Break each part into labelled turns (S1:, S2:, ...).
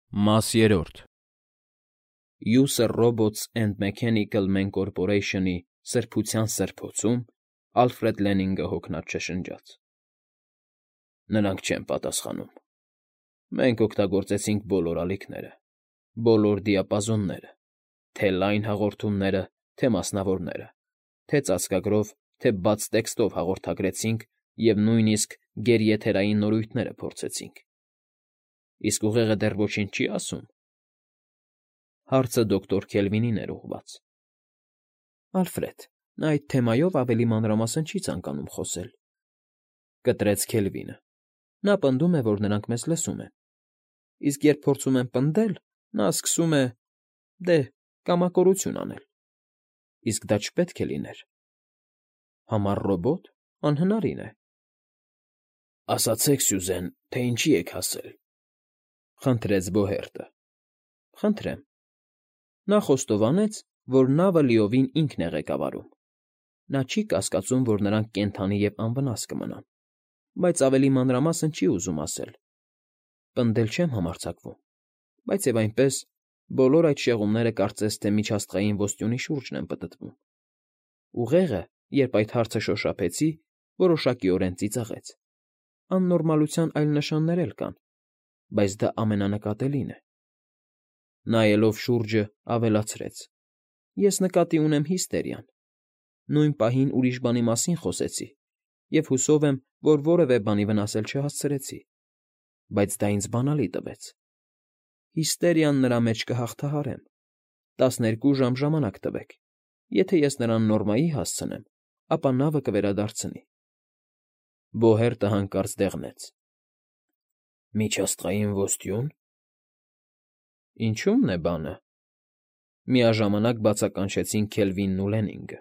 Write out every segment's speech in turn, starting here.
S1: Մաս երրորդ User Robots and Mechanical Man Corporation-ի սրբության սրբոցում Ալֆրեդ Լենինգը հոգնած շշնջաց. Նրանք չեն պատասխանում։ Մենք օգտագործեցինք բոլոր ալիքները, բոլոր դիապազոնները, թե լայն հաղորդումները, թե մասնավորները, թե ծածկագրով, թե բաց տեքստով հաղորդագրեցինք և նույնիսկ գերիեթերային նորույթները փորձեցինք։ Իսկ ուղեղը դեռ ոչինչ չի ասում։ Հարցը դոկտոր Քելվինին էր ուղղված։ Ալֆրեդ, նա այդ թեմայով ավելի մանրամասն չի ցանկանում խոսել, կտրեց Քելվինը։ Նա պնդում է, որ նրանք մեզ լսում են։ Իսկ երբ փորձում են պնդել, նա սկսում է, կամակորություն անել։ Իսկ դա չպետք է լիներ։ Համառ ռոբոտ անհնարին է։ Ասացեք, Սյուզեն, թե ինչի եք հասել, խնդրեց Բոհերտը։ Խնդրեմ։ Նա խոստովանեց, որ նավը լիովին ինքն է ղեկավարում։ Նա չի կասկածում, որ նրանք կենդանի և անվնաս կմնան, բայց ավելի մանրամասն չի ուզում ասել։ Պնդել չեմ համարձակվում, բայց և այնպես բոլոր այդ շեղումները կարծես թե միջաստղային ոստյունի շուրջն են պտտվում։ Ուղեղը, երբ այդ հարցը շոշափեցի, որոշակիորեն ծիծաղեց։ Աննորմալության այլ նշաններ էլ կան, բայց դա ամենանկատելին է։ Նայելով շուրջը ավելացրեց. Ես նկատի ունեմ հիստերիան։ Նույն պահին ուրիշ բանի մասին խոսեցի և հուսով եմ, որ որևէ բանի վնասել չհասցրեցի, բայց դա ինձ բանալի տվեց։ Հիստերիան նրա մեջ կհաղթահարեմ։ 12 ժամ ժամանակ տվեք։ Եթե ես նրան նորմայի հասցնեմ, ապա նավը կվերադարձնի։ Բոհերտը հանկարծ դեղնեց. Միջաստղային ոստյուն։ Ինչու՞մն է բանը։ Միաժամանակ բացականչեցին Քելվինն ու Լենինգը։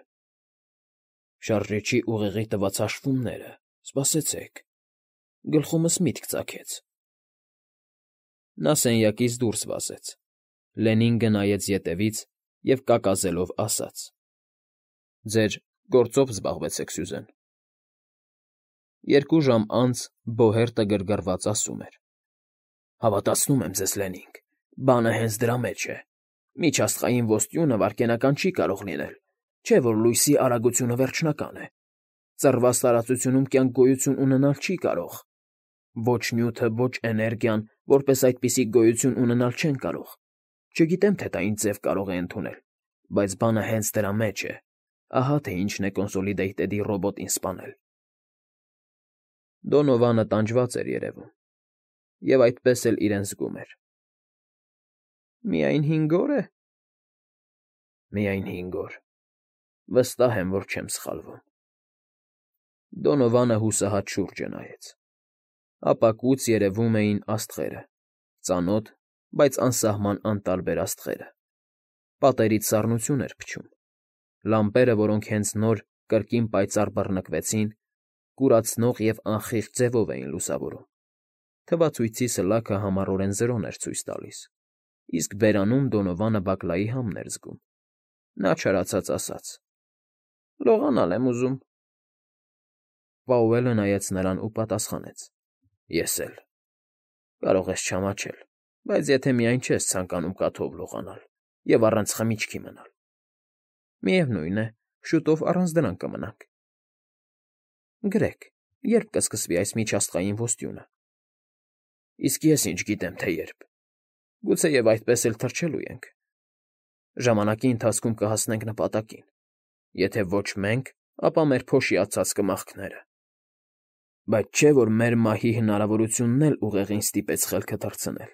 S1: Շարժիչի ուղեղի տված հաշվումները, սպասեցեք, գլխումս միտք ծագեց։ Նա սենյակից դուրս վազեց։ Լենինգը նայեց ետևից և կակազելով ասաց. Ձեր գործով զբաղվեցեք, Սյուզեն։ 2 ժամ անց Բոհերտը գրգռված ասում էր. Հավատացնում եմ ձեզ, Լենինգ, բանը հենց դրա մեջ է։ Միջաստղային ոստյունը վայրկենական չի կարող լինել, չէ՞ որ լույսի արագությունը վերջնական է։ Ծռված տարածությունում կյանք գոյություն ունենալ չի կարող։ Ոչ նյութը, ոչ էներգիան, որպես այդպիսի գոյություն ունենալ չեն կարող։ Չգիտեմ, թե դա ինչ ձև կարող է ընդունել, բայց բանը հենց դրա մեջ է։ Ահա թե ինչն է Կոնսոլիդեյթեդի ռոբոտին սպանել։ Դոնովանը տանջված էր երևում, և այդպես էլ իրեն զգում էր։ Միայն 5 օր է։ Միայն 5 օր։ Վստահ եմ, որ չեմ սխալվում։ Դոնովանը հուսահատ շուրջը նայեց։ Ապակուց երևում էին աստղերը, ծանոթ, բայց անսահման անտարբեր աստղերը։ Պատերից սառնություն էր փչում։ Լամպերը, որոնք հենց նոր կրկին պայծառ բռնկվեցին, կուրացնող և անխիղճ ձևով էին լուսավորում։ Թվացույցի սլաքը համառորեն 0 էր ցույց տալիս, իսկ բերանում Դոնովանը բակլայի համն էր զգում։ Նա չարացած ասաց. Լողանալ եմ ուզում։ Պաուելը նայեց նրան ու պատասխանեց. Ես էլ։ Կարող ես չամաչել, բայց եթե միայն չես ցանկանում կաթով լողանալ և առանց խմիչքի մնալ։ Միևնույն է, շուտով առանց դրանք կմնանք։ Գրեգ, երբ կսկսվի այս միջաստղային ոստյունը։ Իսկ ես ինչ գիտեմ, թե երբ։ Գուցեև այդպես էլ թռչելու ենք։ Ժամանակի ընթացքում կհասնենք նպատակին։ Եթե ոչ մենք, ապա մեր փոշիացած կմախքները։ Բայց չէ՞ որ մեր մահի հնարավորությունն էլ ուղեղին ստիպեց խելքը թռցնել։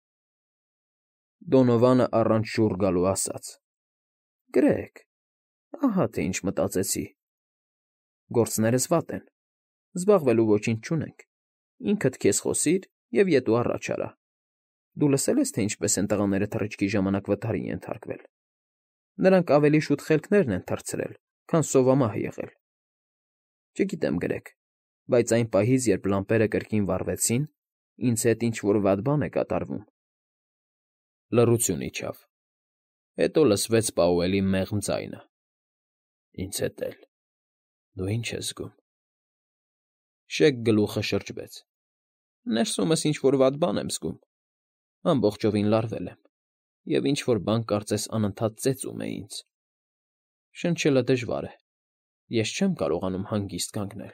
S1: Դոնովանը առանց շուռ գալու ասաց. Գրեգ, ահա թե ինչ մտածեցի։ Գործներս վատ են։ Զբաղվելու ոչինչ չունենք։ Ինքդ քեզ խոսիր և ետ ու առաջ արա։ Դու լսել ես, թե ինչպես են տղաները թռիչքի ժամանակ վթարի ենթարկվել։ Նրանք ավելի շուտ խելքներն են թռցրել, քան սովամահ եղել։ Չգիտեմ, Գրեգ, բայց այն պահից, երբ լամպերը կրկին վառվեցին, ինձ հետ ինչ֊որ վատ բան է կատարվում։ Լռություն իջավ։ Հետո լսվեց Պաուելի մեղմ ձայնը. Ինձ հետ էլ։ Դու ի՞նչ ես զգում։ Շեկ գլուխը շրջվեց։ Ներսումս ինչ֊որ վատ բան եմ զգում։ Ամբողջովին լարվել եմ, և ինչ֊որ բան կարծես անընդհատ ծեծում է ինձ։ Շնչելը դժվար է, ես չեմ կարողանում հանգիստ կանգնել։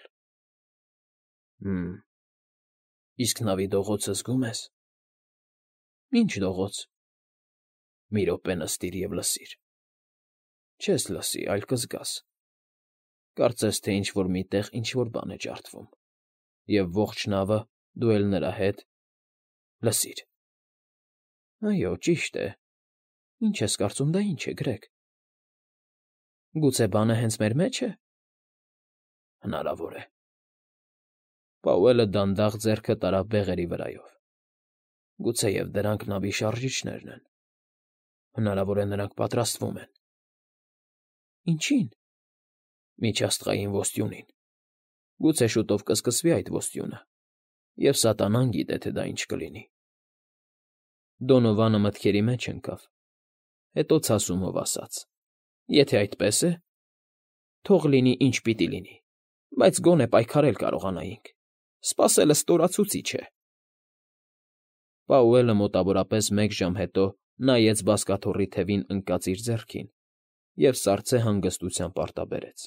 S1: Իսկ նավի դողոցը զգում ես։ Ինչ դողոց։ Մի րոպե նստիր և լսիր։ Չես լսի, այլ կզգաս։ Կարծես թե ինչ֊որ մի տեղ ինչ֊որ բան է ջարդվում, և ողջ նավը, դու էլ նրա հետ… Լսիր։ Այո, ճիշտ է։ Ինչ ես կարծում, դա ինչ է, Գրեգ։ Գուցե բանը հենց մեր մեջ է։ Հնարավոր է։ Պաուելը դանդաղ ձեռքը տարավ բեղերի վրայով։ Գուցեև դրանք նավի շարժիչներն են։ Հնարավոր է նրանք պատրաստվում են։ Ինչի՞ն։ Միջաստղային ոստյունին։ Գուցե շուտով կսկսվի այդ ոստյունը, և սատանան գիտե, թե դա ինչ կլինի։ Դոնովանը մտքերի մեջ ընկավ, հետո ցասումով ասաց. Եթե այդպես է, թող լինի, ինչ պիտի լինի, բայց գոնե պայքարել կարողանայինք։ Սպասելը ստորացուցիչ է։ Պաուելը մոտավորապես 1 ժամ հետո նայեց բազկաթոռի թևին ընկած իր ձեռքին և սառցե հանգստությամբ արտաբերեց.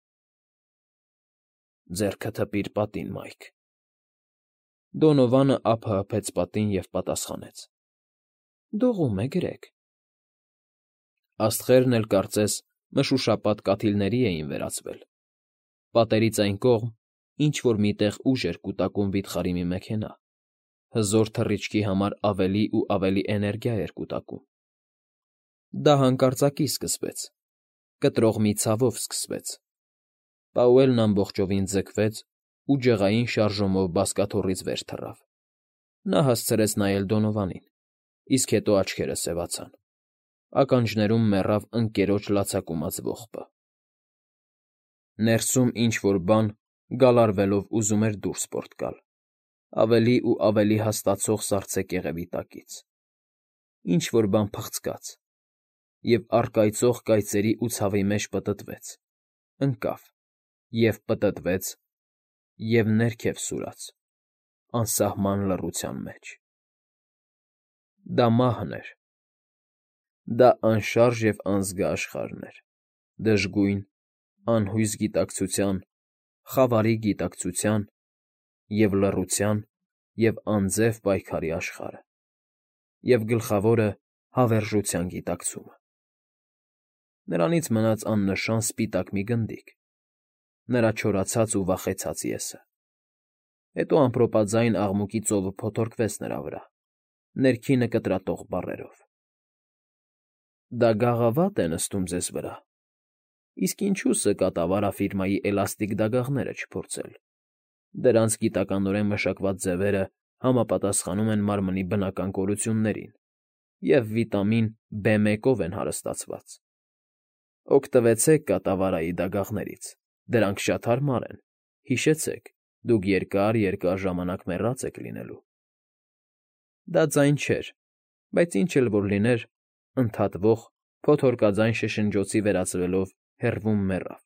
S1: Ձեռքը թպիր պատին, Մայք։ Դոնովանը ափը հպեց պատին և պատասխանեց. Դողում է, Գրեգ։ Աստղերն էլ կարծես մշուշապատ կաթիլների էին վերածվել։ Պատերից այն կողմ ինչ֊որ մի տեղ ուժ էր կուտակում վիթխարի մի մեքենա, հզոր թռիչքի համար ավելի ու ավելի էներգիա էր կուտակում։ Դա հանկարծակի սկսվեց, կտրող մի ցավով սկսվեց։ Պաուելն ամբողջովին ձգվեց ու ջղային շարժումով բազկաթոռից վեր թռավ։ Նա հասցրեց նայել Դոնովանին, իսկ հետո աչքերը սևացան։ Ականջներում մեռավ ընկերոջ լացակումած ողբը։ Ներսում ինչ֊որ բան գալարվելով ուզում էր դուրս պոռթկալ, ավելի ու ավելի հաստացող սառցե կեղևի տակից։ Ինչ֊որ բան փխցկաց և առկայծող կայծերի ու ցավի մեջ պտտվեց, ընկավ և պտտվեց և ներքև սուրաց, անսահման լռության մեջ։ Դա մահն էր։ Դա անշարժ և անզգա աշխարհն էր, դժգույն, անհույս գիտակցության, խավարի գիտակցության և լռության և անձև պայքարի աշխարհը, և գլխավորը հավերժության գիտակցումը։ Նրանից մնաց աննշան սպիտակ մի գնդիկ, նրա չորացած ու վախեցած ես֊ը։ Հետո ամպրոպաձայն աղմուկի ծովը փոթորկվեց նրա վրա, ներքինը կտրատող բառերով. Դա գաղավատ է նստում ձեզ վրա, իսկ ինչո՞ւ ՍԿԱ տավարաֆիրմայի էլաստիկ դագաղները չփորձել։ Դրանց գիտականորեն մշակված ձևերը համապատասխանում են մարմնի բնական կորություններին և վիտամին B1-ով են հարստացված։ Օգտվեցեք կատավարայի դագաղներից, դրանք շատ հարմար են, հիշեցեք, դուք երկար ժամանակ մեռած եք լինելու։ Դա ձայն չէր, բայց ինչ էլ որ լիներ, ընդհատվող, փոթորկաձայն շշնջոցի վերածվելով հեռվում մեռավ։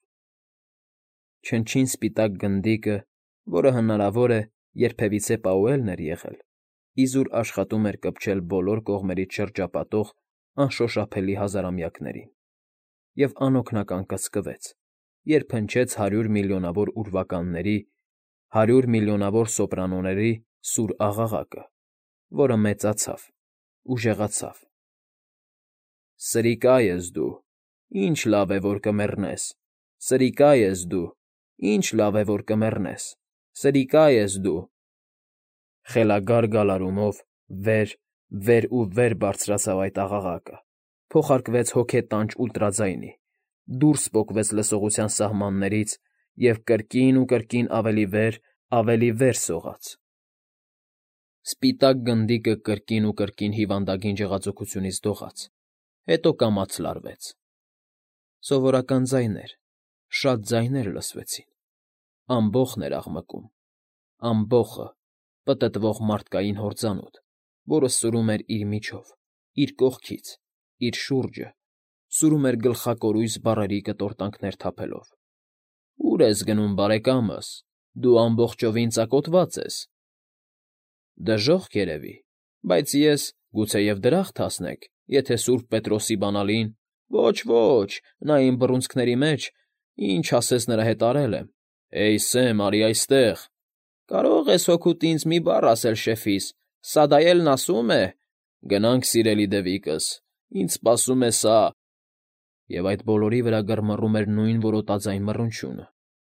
S1: Չնչին սպիտակ գնդիկը, որը հնարավոր է երբևիցե Պաուելն էր եղել, իզուր աշխատում էր կպչել բոլոր կողմերից շրջապատող անշոշափելի հազարամյակներին, և անօգնական կծկվեց, երբ հնչեց 100 միլիոնավոր ուրվականների, 100 միլիոնավոր սոպրանոների սուր աղաղակը, որը մեծացավ, ուժեղացավ. Սրիկա ես դու, ինչ լավ է, որ կմեռնես, սրիկա ես դու, ինչ լավ է, որ կմեռնես, սրիկա ես դու… Խելագար գալարումով վեր ու վեր բարձրացավ այդ աղաղակը, փոխարկվեց հոգետանչ ուլտրաձայնի, դուրս պոկվեց լսողության սահմաններից և կրկին ու կրկին ավելի վեր սողաց։ Սպիտակ գնդիկը կրկին ու կրկին հիվանդագին ջղաձգությունից դողաց, հետո կամաց լարվեց։ Սովորական ձայներ, շատ ձայներ լսվեցին։ Ամբոխն էր աղմկում, ամբոխը, պտտվող մարդկային հորձանուտ, որը սրում էր իր միջով, իր կողքից, իր շուրջը, սուրում էր գլխակորույս բառերի կտորտանքներ թափելով. Ո՞ւր ես գնում, բարեկամս, դու ամբողջովին ծակոտված ես… Դժոխք, երևի, բայց ես Գուցեև դրախտ հասնեք, եթե Սուրբ Պետրոսի բանալին։ Ոչ, նա իմ բռունցքների մեջ, ինչ ասես նրա հետ արել եմ։ Էյ, Սեմ, արի այստեղ։ Կարող ես հօգուտ ինձ մի բառ ասել շեֆիս, Սադայելն ասում է։ Գնանք, սիրելի Դևիկս, ինձ սպասում է սա։ Եվ այդ բոլորի վրա գրմռում էր նույն որոտաձայն մռունչյունը։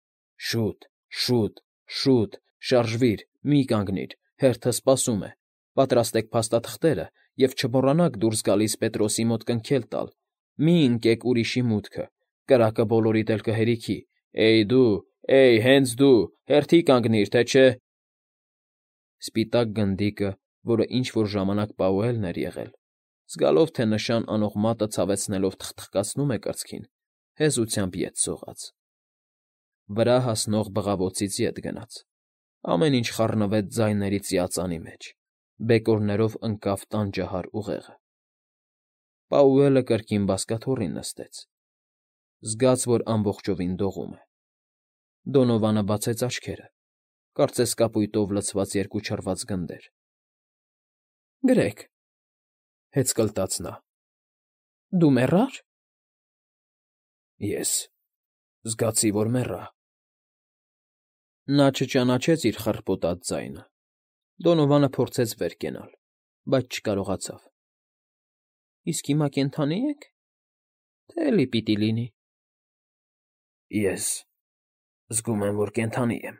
S1: Շուտ, շարժվիր, մի կանգնիր, հերթը սպասում է։ Պատրաստեք փաստաթղթերը և չմոռանաք դուրս գալիս Պետրոսի մոտ կնքել տալ։ Մի ընկեք ուրիշի մուտքը, կրակը բոլորիդ էլ կհերիքի։ Էյ, հենց դու, հերթի կանգնիր, թե չէ… Սպիտակ գնդիկը, որը ինչ֊որ ժամանակ Պաուելն էր եղել, զգալով, թե նշան անող մատը ցավեցնելով թխթխկացնում է կրծքին, հեզությամբ ետ սողաց։ Վրա հասնող բղավոցից ետ գնաց։ Ամեն ինչ խառնվեց ձայների ծիածանի մեջ, բեկորներով ընկավ տանջահար ուղեղը։ Պաուելը կրկին բազկաթոռին նստեց, զգաց, որ ամբողջովին դողում է։ Դոնովանը բացեց աչքերը, կարծես կապույտով լցված երկու չռված գնդեր։ Գրեք, հեծկլտաց նա։ Դու մեռա՞ր։ Ես զգացի, որ մեռա։ Նա չճանաչեց իր խռպոտած ձայնը։ Դոնովանը փորձեց վեր կենալ, բայց չկարողացավ։ Իսկ հիմա կենդանի՞ եք, թե էլի պիտի լինի։ Ես զգում եմ, որ կենդանի եմ։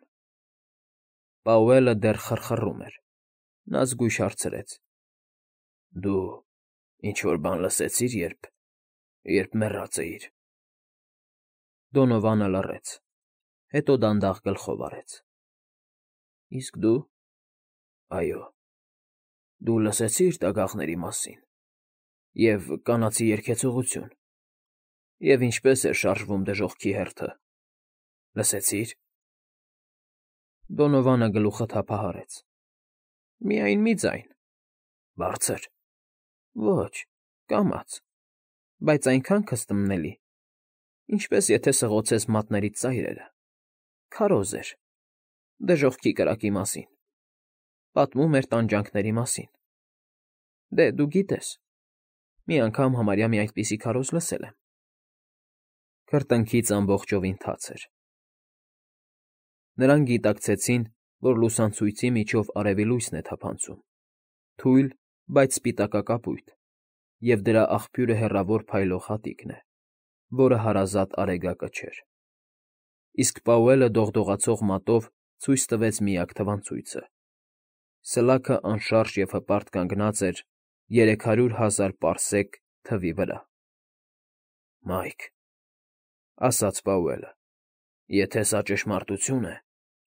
S1: Պաուելը դեռ խռխռում էր։ Նա զգույշ հարցրեց. Դու ինչ֊որ բան լսեցի՞ր, երբ մեռած էիր։ Դոնովանը լռեց, հետո դանդաղ գլխով արեց։ Իսկ դու… Այո, դու լսեցի՞ր տագաղների մասին և կանացի երգեցողություն, և ինչպես էր շարժվում դժոխքի հերթը… Լսեցի՞ր։ Դոնովանը գլուխը թափահարեց։ Միայն մի ձայն… Բարձր… Ոչ, կամաց, բայց այնքան քստմնելի, ինչպես եթե սղոցես մատներիդ ծայրերը… Քարոզ էր… Դժոխքի կրակի մասին… Պատմում էր տանջանքների մասին… Դե, դու գիտես… Մի անգամ համարյա մի այդպիսի քարոզ լսել եմ… Քրտինքից ամբողջովին թաց էր։ Նրանք գիտակցեցին, որ լուսանցույցի միջով արևի լույսն է թափանցում, թույլ, բայց սպիտակակապույտ, և դրա աղբյուրը հեռավոր փայլող հատիկն է, որը հարազատ Արեգակը չէր։ Իսկ Պաուելը դողդողացող մատով ցույց տվեց միակ թվանցույցը. Սլաքը անշարժ և հպարտ կանգնած էր 300,000 պարսեկ թվի վրա։ Մայք, ասաց Պաուելը, եթե սա ճշմարտություն է,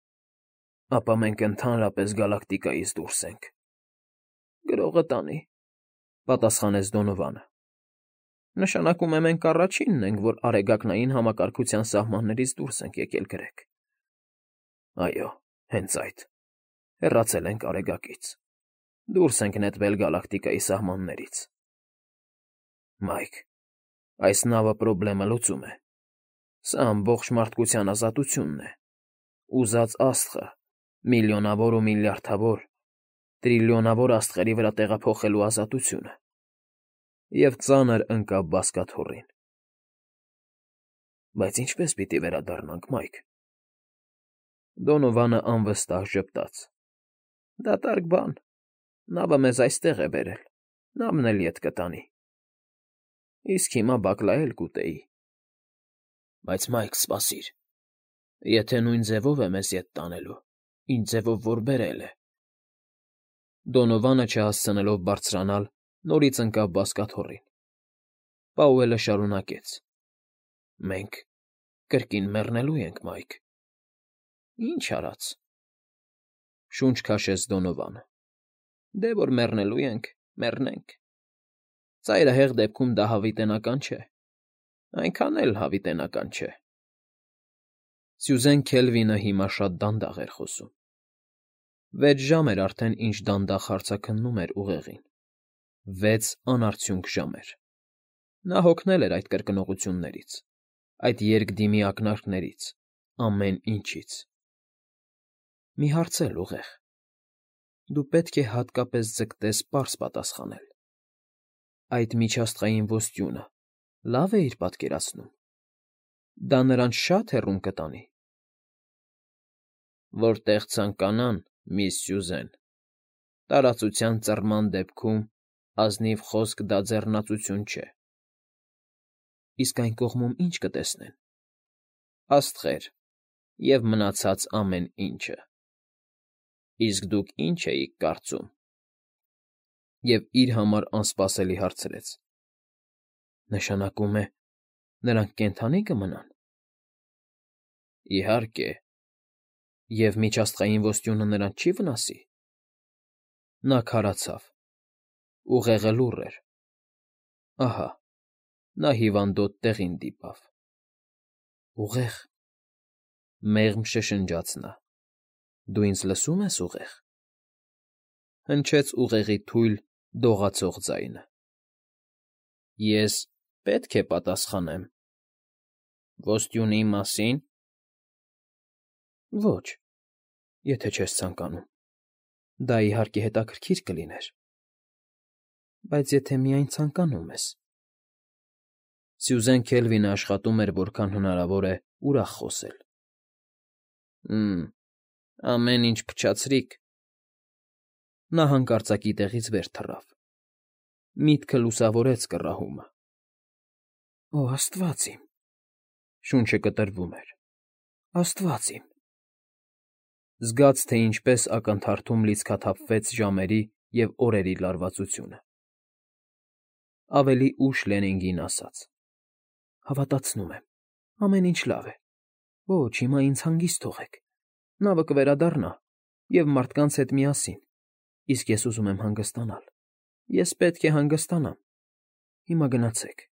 S1: ապա մենք ընդհանրապես գալակտիկայից դուրս ենք։ Գրողը տանի, պատասխանեց Դոնովանը։ Նշանակում է մենք առաջինն ենք, որ արեգակնային համակարգության սահմաններից դուրս ենք եկել գրեք։ Այո, հենց այդ… Հեռացել ենք Արեգակից, դուրս ենք նետվել գալակտիկայի սահմաններից։ Մայք, այս նավը պրոբլեմը լուծում է։ Սա ամբողջ մարդկության ազատությունն է։ Ուզած աստղը, միլիոնավոր ու միլիարդավոր, տրիլիոնավոր աստղերի վրա տեղափոխելու ազատությունը… Եվ ծանր ընկավ բազկաթոռին։ Բայց ինչպե՞ս պիտի վերադառնանք, Մայք… Դոնովանը անվստահ ժպտաց։ Դատարկ բան… Նավը մեզ այստեղ է բերել, նավն էլ ետ կտանի… Իսկ հիմա բակլա էլ կուտեի… Բայց, Մայք, սպասիր… Եթե նույն ձևով է մեզ ետ տանելու, ինչ ձևով որ բերել է… Դոնովանը չհասցնելով բարձրանալ, նորից ընկավ բազկաթոռին։ Պաուելը շարունակեց. Մենք կրկին մեռնելու ենք, Մայք… Ինչ արած… Շունչ քաշեց Դոնովանը։ Դե որ մեռնելու ենք, մեռնենք… Ծայրահեղ դեպքում դա հավիտենական չէ… Այնքան էլ հավիտենական չէ… Սյուզեն Քելվինը հիմա շատ դանդաղ էր խոսում։ 6 ժամ էր արդեն, ինչ դանդաղ հարցաքննում էր ուղեղին, 6 անարդյունք ժամեր… Նա հոգնել էր այդ կրկնողություններից, այդ երկդիմի ակնարկներից, ամեն ինչից… Մի հարց էլ, ուղեղ… դու պետք է հատկապես ձգտես պարզ պատասխանել։ Այդ միջաստղային ոսկյունը լավ է իր պատկերացնում։ Դա նրանց շատ հեռուն կտանի։ Որտեղ ցանկանան, միս Սյուզեն, տարածության ծռման դեպքում ազնիվ խոսք դա ձեռնացություն չէ։ Իսկ այն կողմում ինչ կտեսնեն։ Աստղեր և մնացած ամեն ինչը։ Իսկ դուք ինչ էիք կարծում։ Եվ իր համար անսպասելի հարցրեց. Նշանակում է, նրանք կենդանի կմնան։ Իհարկե, և միջաստղային ոսկյունը նրանց չի վնասի։ Նա քարացավ։ Ուղեղը լուռ էր։ Ահա, նա հիվանդոտ տեղին դիպավ։ Ուղեղ, մեղմ շշնջաց նա։ Դու ինձ լսո՞ւմ ես, ուղեղ։ Հնչեց ուղեղի թույլ, դողացող ձայնը։ Ես պետք է պատասխանեմ։ Ոսկյունի մասին։ Ոչ, եթե չես ցանկանում։ Դա, իհարկե, հետաքրքիր կլիներ։ Բայց եթե միայն ցանկանում ես։ Սյուզեն Քելվինը աշխատում էր որքան հնարավոր է ուրախ խոսել։ Ամեն ինչ փչացրիք։ Նա հանկարծակի տեղից վեր թռավ։ Միտքը լուսավորեց կռահումը։ Օ, աստված իմ… Շունչը կտրվում էր։ Աստված իմ… Զգաց, թե ինչպես ակնթարթում լիցքաթափվեց ժամերի և օրերի լարվածությունը։ Ավելի ուշ Լենինգին ասաց. Հավատացնում եմ, ամեն ինչ լավ է։ Ոչ, հիմա ինձ հանգիստ թողեք։ Նավը կվերադառնա, և մարդկանց հետ միասին, իսկ ես ուզում եմ հանգստանալ։ Ես պետք է հանգստանամ։ Հիմա գնացեք։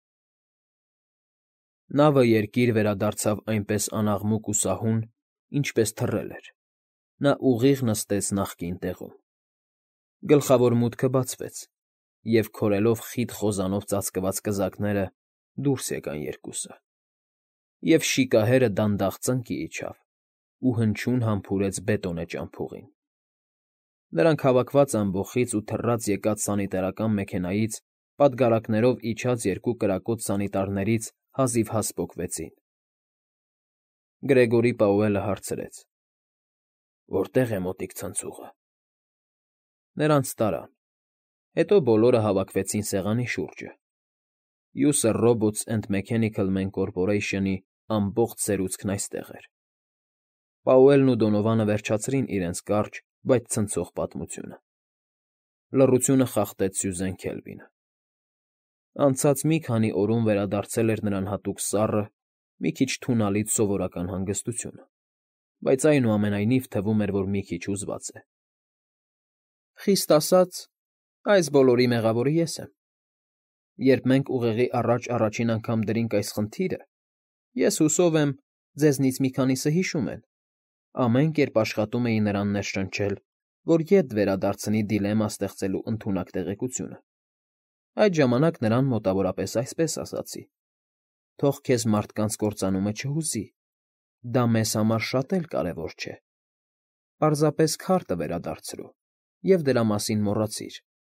S1: Նավը երկիր վերադարձավ այնպես անաղմուկ ու սահուն, ինչպես թռել էր։ Նա ուղիղ նստեց նախկին տեղում։ Գլխավոր մուտքը բացվեց, և քորելով խիտ խոզանով ծածկված կզակները դուրս եկան երկուսը։ Եվ շիկահերը դանդաղ ծնկի իջավ ու հնչյուն համբուրեց բետոնե ճամփուղին։ Նրանք հավաքված ամբոխից ու թռած եկած սանիտարական մեքենայից պատգարակներով իջած երկու կրակոտ սանիտարներից հազիվ հասպոկվեցին։ Գրեգորի Պաուելը հարցրեց. Որտե՞ղ է մոտիկ ցնցուղը։ Նրանց տարան։ Հետո բոլորը հավաքվեցին սեղանի շուրջը։ Յուսը Robots and Mechanical Men Corporation-ի ամբողջ սերուցքն այստեղ էր։ Պաուելն ու Դոնովանը վերջացրին իրենց կարճ, բայց ցնցող պատմությունը։ Լռությունը խախտեց Սյուզեն Քելվինը։ Անցած մի քանի օրում վերադարձել էր նրան հատուկ սառը, մի քիչ թունալից սովորական հանգստությունը, բայց այնուամենայնիվ թվում էր, որ մի քիչ հուզված է։ Խիստ ասած, այս բոլորի մեղավորը ես եմ։ Երբ մենք ուղեղի առաջ առաջին անգամ դրինք այս խնդիրը, ես հուսով եմ, ձեզնից մի քանիսը հիշում են, ամեն կերպ աշխատում էի նրան ներշնչել, որ ետ վերադարձնի դիլեմա ստեղծելու ընդունակ տեղեկությունը։ Այդ ժամանակ նրան մոտավորապես այսպես ասացի. թող քեզ մարդկանց կործանումը չհուզի, դա մեզ համար շատ էլ կարևոր չէ։ Պարզապես քարտը վերադարձրու և դրա մասին մոռացիր։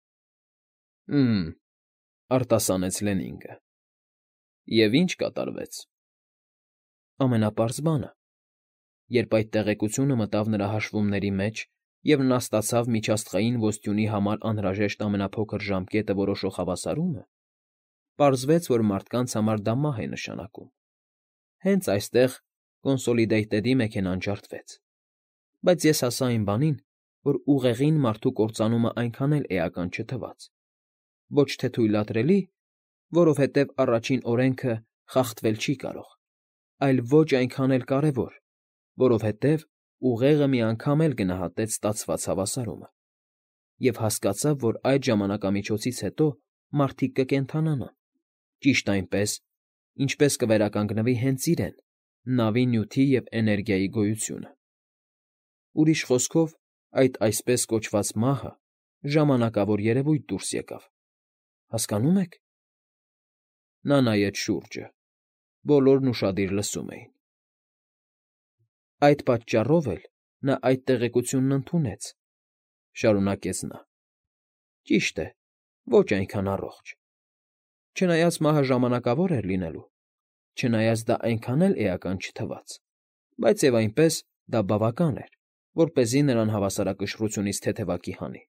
S1: Արտասանեց Լենինգը։ Եվ ինչ կատարվեց։ Ամենապարզ բանը։ Երբ այդ տեղեկությունը մտավ նրա հաշվումների մեջ, և նա ստացավ միջաստղային ոսկյունի համար անհրաժեշտ ամենափոքր ժամկետը որոշող հավասարումը, պարզվեց, որ մարդկանց համար դա մահ է նշանակում։ Հենց այստեղ Consolidated-ի մեքենան ջարդվեց։ Բայց ես հասա այն բանին, որ ուղեղին մարդու կործանումը այնքան էլ էական չթվաց։ Ոչ թե թույլատրելի, որովհետև առաջին օրենքը խախտվել չի կարող, այլ ոչ այնքան էլ կարևոր, որովհետև ուղեղը մի անգամ էլ գնահատեց ստացված հավասարումը։ Եվ հասկացավ, որ այդ ժամանակամիջոցից հետո մարդիկ կկենդանանան, ճիշտ այնպես, ինչպես կվերականգնվի հենց իրեն, նավի նյութի և էներգիայի գոյությունը։ Ուրիշ խոսքով, այդ այսպես կոչված մահը ժամանակավոր երևույթ դուրս եկավ։ Հասկանո՞ւմ եք։ Նա նայեց շուրջը։ Բոլորն ուշադիր լսում էին։ Այդ պատճառով էլ նա այդ տեղեկությունն ընդունեց, շարունակեց նա։ Ճիշտ է, ոչ այնքան առողջ։ Չնայած մահը ժամանակավոր էր լինելու, չնայած դա այնքան էլ էական չթվաց, բայց և այնպես դա բավական էր, որպեսզի նրան հավասարակշռությունից թեթևակի հանի։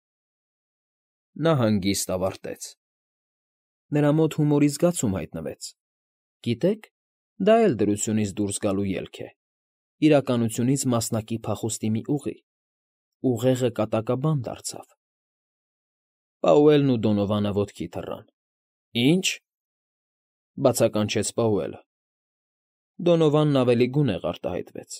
S1: Նա հանգիստ ավարտեց։ Նրա մոտ հումորի զգացում հայտնվեց։ Գիտեք, դա էլ դրությունից դուրս գալու ելք է, իրականությունից մասնակի փախուստի մի ուղի։ Ուղեղը կատակաբան դարձավ։ Պաուելն ու Դոնովանը ոտքի թռան։ Ի՞նչ,֊ բացականչեց Պաուելը։ Դոնովանն ավելի գունեղ արտահայտվեց։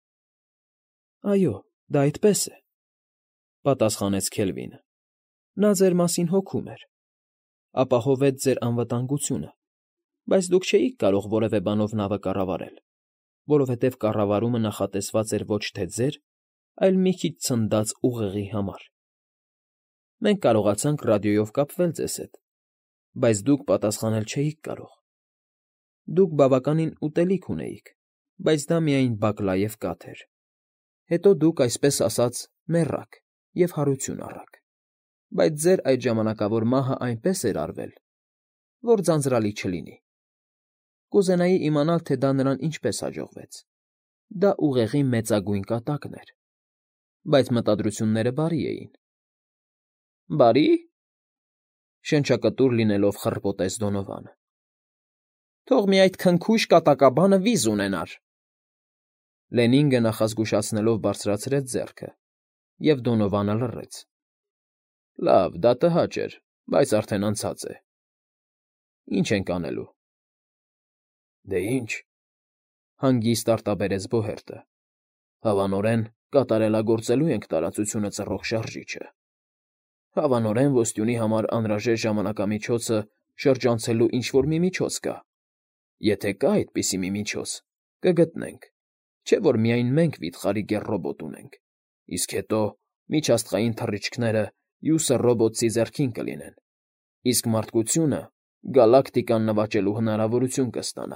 S1: Այո, դա այդպես է,֊ պատասխանեց Քելվինը։ Նա ձեր մասին հոգում էր, ապահովեց ձեր անվտանգությունը, բայց դուք չէիք կարող որևէ բանով նավը կառավարել, որովհետև կառավարումը նախատեսված էր ոչ թե ձեր, այլ մի քիչ ցնդած ուղեղի համար։ Մենք կարողացանք ռադիոյով կապվել ձեզ հետ, բայց դուք պատասխանել չէիք կարող։ Դուք բավականին ուտելիք ունեիք, բայց դա միայն բակլա և կաթ էր։ Հետո դուք, այսպես ասած, մեռաք և հարություն առաք, բայց ձեր այդ ժամանակավոր մահը այնպես էր արվել, որ ձանձրալի չլինի։ Կուզենայի իմանալ, թե դա նրան ինչպես հաջողվեց։ Դա ուղեղի մեծագույն կատակն էր, բայց մտադրությունները բարի էին։ Բարի՞, շնչակտուր լինելով խռպոտեց Դոնովանը։ Թող մի այդ քնքուշ կատակաբանը վիզ ունենար։ Լենինգը նախազգուշացնելով բարձրացրեց ձեռքը, և Դոնովանը լռեց։ Լավ, դա տհաճ էր, բայց արդեն անցած է։ Ինչ ենք անելու։ Դե ինչ,֊ հանգիստ արտաբերեց Բոհերտը։ Հավանորեն կատարելագործելու ենք տարածությունը ծռող շարժիչը։ Հավանորեն ոստյունի համար անհրաժեշտ ժամանակամիջոցը շրջանցելու ինչ֊որ մի միջոց կա։ Եթե կա այդպիսի մի միջոց, կգտնենք, չէ՞ որ միայն մենք վիթխարի գեր֊ռոբոտ ունենք, իսկ հետո միջաստղային թռիչքները հյուսը ռոբոտի ձեռքին կլինեն, իսկ մարդկությունը գալակտիկան նվաճելու հնարավորություն կստանա։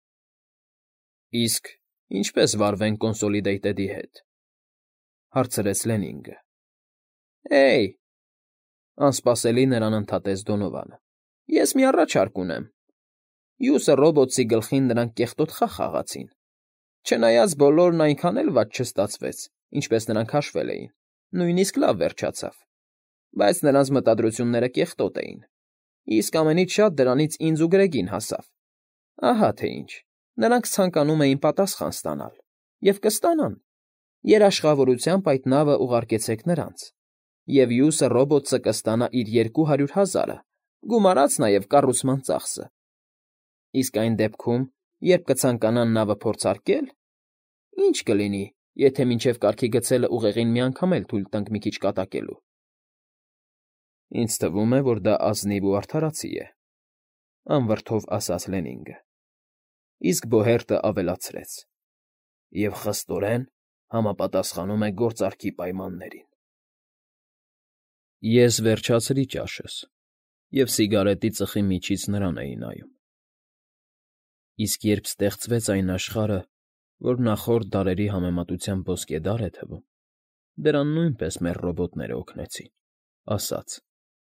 S1: Իսկ ինչպե՞ս վարվենք Կոնսոլիդեյթեդի հետ,֊ հարցրեց Լենինգը։ Հեյ,֊ անսպասելի նրան ընդհատեց Դոնովանը,֊ ես մի առաջարկ ունեմ։ Հյուսը ռոբոտի գլխին նրանք կեղտոտ խաղ խաղացին։ Չնայած բոլորն այնքան էլ վատ չստացվեց, ինչպես նրանք հաշվել էին, նույնիսկ լավ վերջացավ, բայց նրանց մտադրությունները կեղտոտ էին, իսկ ամենից շատ դրանից ինձ ու Գրեգին հասավ։ Ահա թե ինչ, նրանք ցանկանում էին պատասխան ստանալ, և կստանան։ Երաշխավորությամբ այդ նավը ուղարկեցեք նրանց, և հյուսը ռոբոտը կստանա իր 200,000-ը, գումարած նաև կառուցման ծախսը։ Իսկ այն դեպքում, երբ կցանկանան նավը փորձարկել, ի՞նչ կլինի, եթե մինչև կարգի գցելը ուղեղին մի անգամ էլ թույլ տանք մի քիչ կատակելու։ Ինձ թվում է, որ դա ազնիվ ու արդարացի է,֊ անվրդով ասաց Լենինգը։ Իսկ Բոհերտը ավելացրեց. և խստորեն համապատասխանում է գործարքի պայմաններին։ Ես վերջացրի ճաշս և սիգարետի ծխի միջից նրան էի նայում։ Իսկ երբ ստեղծվեց այն աշխարհը, որ նախորդ դարերի համեմատությամբ ոսկեդար է թվում, դրան նույնպես մեր ռոբոտները օգնեցին, ասաց.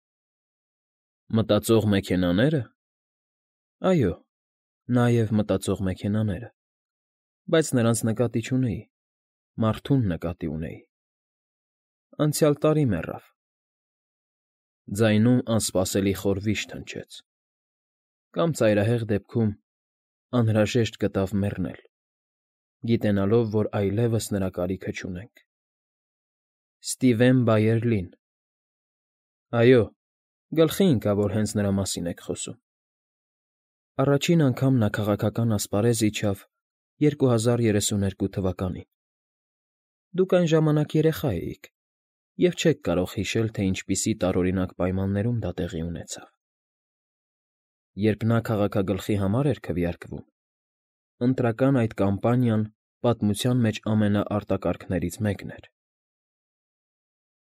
S1: Մտածող մեքենաները։ Այո, նաև մտածող մեքենաները, բայց նրանց նկատի չունեի, մարդուն նկատի ունեի։ Անցյալ տարի մեռավ։ Ձայնում անսպասելի խոր վիշտ հնչեց։ Կամ ծայրահեղ դեպքում անհրաժեշտ գտավ մեռնել, գիտենալով, որ այլևս նրա կարիքը չունենք։ Ստիվեն Բայերլին։ Այո, գլխի ընկա, որ հենց նրա մասին եք խոսում։ Առաջին անգամ նա քաղաքական ասպարեզ իջավ 2032 թվականին։ Դուք այն ժամանակ երեխա էիք և չեք կարող հիշել, թե ինչպիսի տարօրինակ պայմաններում դա տեղի ունեցավ։ Երբ նա քաղաքագլխի համար էր քվեարկվում, ընտրական այդ կամպանիան պատմության մեջ ամենաարտակարգներից մեկն էր։